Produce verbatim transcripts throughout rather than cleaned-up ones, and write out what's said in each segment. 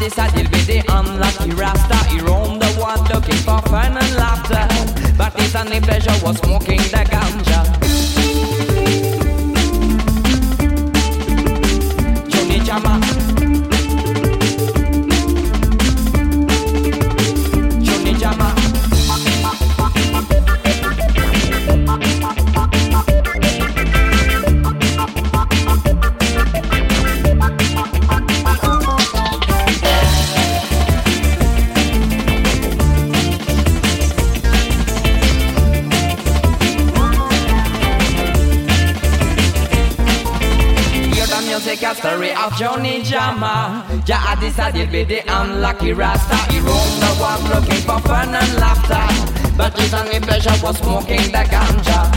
decided with the unlucky Rasta. He roamed the world looking for fun and laughter, but his only pleasure was smoking the ganja. Johnny Jama, Johnny Jama. Musical story of Johnny Jama. Jah decided with the unlucky Rasta. He roamed the world looking for fun and laughter, but his only pleasure was smoking the ganja.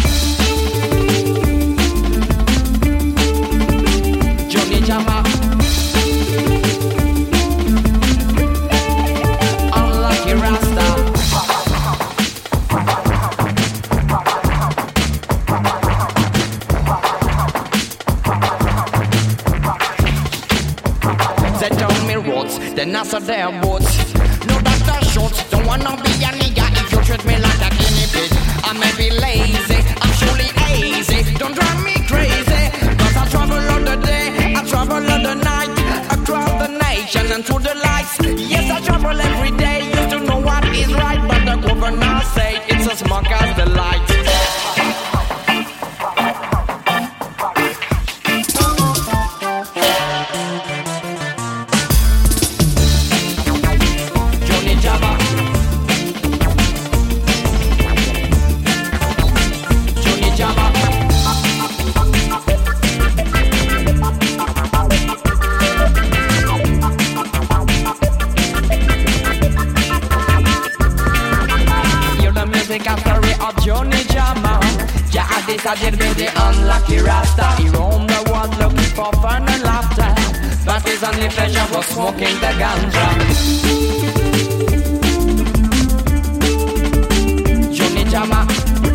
Johnny Jama, unlucky Rasta. They told me roads, then I said their boots. No doctor shorts, don't wanna be a nigga if you treat me like a guinea pig. I may be lazy, I'm surely easy. Don't drive me crazy, cause I travel all the day, I travel all the night, across the nation and through the lights. Yes, I travel every day, used to know what is right, but the governor say it's a smoker's delight. Johnny Jama, Jah decided with the unlucky Rasta. He roamed the world looking for fun and laughter, but his only pleasure was smoking the ganja. Johnny Jama.